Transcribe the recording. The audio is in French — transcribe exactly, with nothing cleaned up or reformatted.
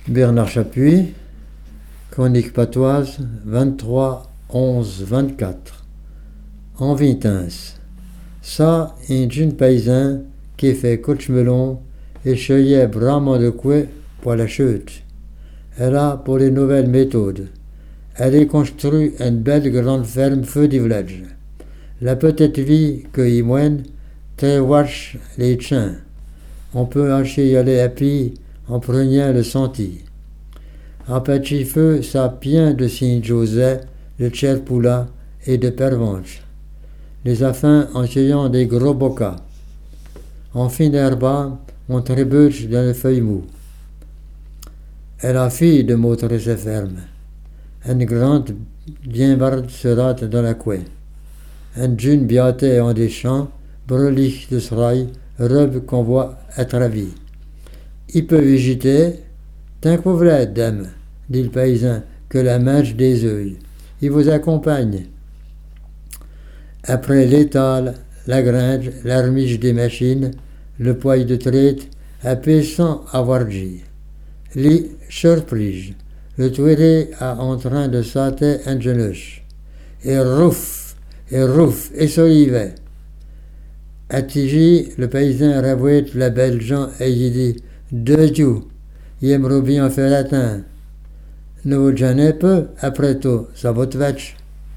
Bernard Chapuis, chronique patoise, vingt-trois onze vingt-quatre. En Vintins. Ça, un jeune paysan qui fait coach-melon et cueillait bramant de coué pour la chute. Elle a pour les nouvelles méthodes. Elle y construit une belle grande ferme feu du village. La petite vie que y moine, très watch les chiens. On peut acheter y aller à pied en prenant le sentier. En petit feu, ça pient de Saint-Joseph, de Tcherpoula et de Pervenche. Les affins en cueillant des gros bocas. En fin d'herbe, on trébuche dans les feuilles mous. Elle a fille de montrer ses fermes. Une grande guimbarde se rate dans la couée. Un jeune biaté en des champs, brelich de serail, robe qu'on voit à travers. Il peut végéter, tant que vous voulez, dame, dit le paysan, que la mange des œils. Il vous accompagne. Après l'étal, la grange, l'armiche des machines, le poil de traite, à sans avoir dit. Les surprise, le tuerie a en train de sauter un genuche. Et rouf, et rouf, et solivet. À Tigy, le paysan ravouait la belle gens et il dit deux Dieu, il aimerait bien faire latin. Nous, j'en ai peu, après tout, ça va te vache.